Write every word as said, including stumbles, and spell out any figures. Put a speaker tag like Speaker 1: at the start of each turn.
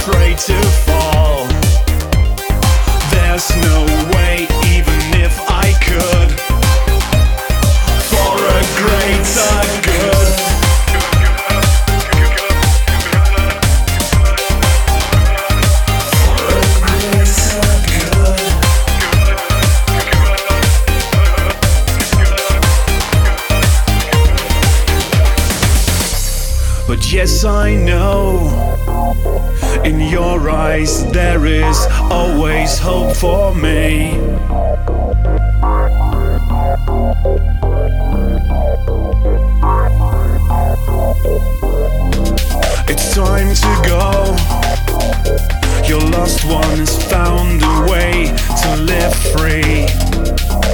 Speaker 1: afraid to fall. There's no way, even if I could, for a greater good. But yes, I know, in your eyes there is always hope for me. It's time to go. Your lost one has found a way to live free.